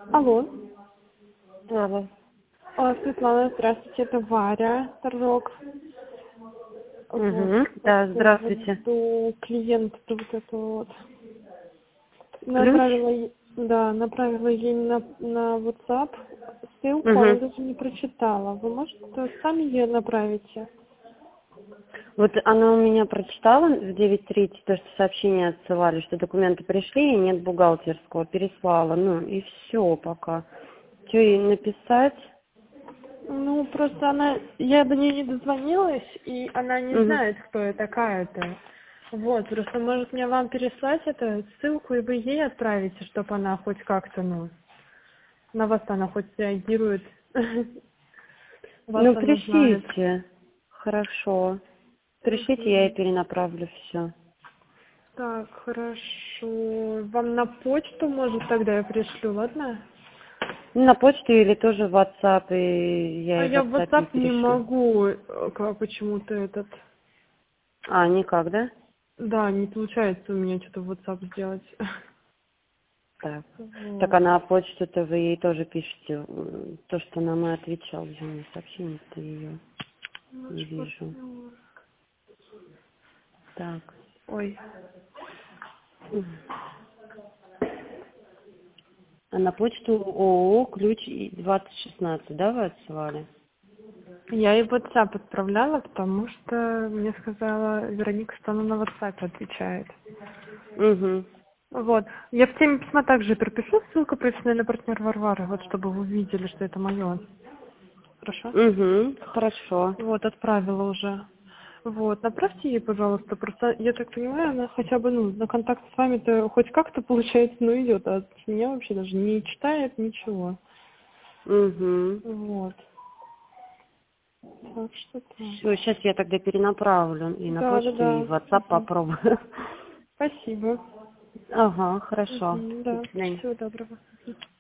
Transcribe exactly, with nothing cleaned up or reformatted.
Алло. Алло. А, Светлана, здравствуйте, это Варя, торжок. Вот, Угу. по Да, здравствуйте. поводу клиента вот это вот. Ключ? Направила, е- да, направила ей на, на WhatsApp ссылку, она Угу. даже не прочитала. Вы, может, сами ее направите? Вот она у меня прочитала в девять тридцать то, что сообщение отсылали, что документы пришли и нет бухгалтерского. Переслала. Ну и все пока. Что ей написать? Ну, просто она, я до нее не дозвонилась, и она не Угу. знает, кто я такая-то. Вот, просто может мне вам переслать эту ссылку, и вы ей отправите, чтобы она хоть как-то, ну, на вас она хоть реагирует. Вас Ну она знает. пришлите. Хорошо. Пришлите, я ей Мгм. перенаправлю все. Так, хорошо. Вам на почту, может, тогда я пришлю, ладно? На почту или тоже в WhatsApp, и я А ей в я в WhatsApp ей WhatsApp не перешлю. могу, э, как почему-то этот... А, никак, да? Да, не получается у меня что-то в WhatsApp сделать. Так. Так, Вот. а на почту-то вы ей тоже пишете м, то, что нам и отвечал, где у меня сообщение-то ее не Наш вижу. партнер. Так. Ой. М. А на почту ООО «Ключ» двадцать шестнадцать, да, вы отсылали? Я ей в WhatsApp отправляла, потому что мне сказала Вероника, что она на WhatsApp отвечает. Угу. Вот. Я в теме письма также пропишу ссылку профессиональный партнер Варвары, вот чтобы вы увидели, что это мое. Хорошо? Угу. Хорошо. Вот, отправила уже. Вот, направьте ей, пожалуйста, просто, я так понимаю, она хотя бы, ну, на контакт с вами-то хоть как-то, получается, ну, идет, а с меня вообще даже не читает ничего. Угу. Вот. Так что Все, так. сейчас я тогда перенаправлю и на Да, да, почту, и да. в WhatsApp Мгм. попробую. Спасибо. Ага, хорошо. Мгм, До да. свидания. Всего доброго. Мгм.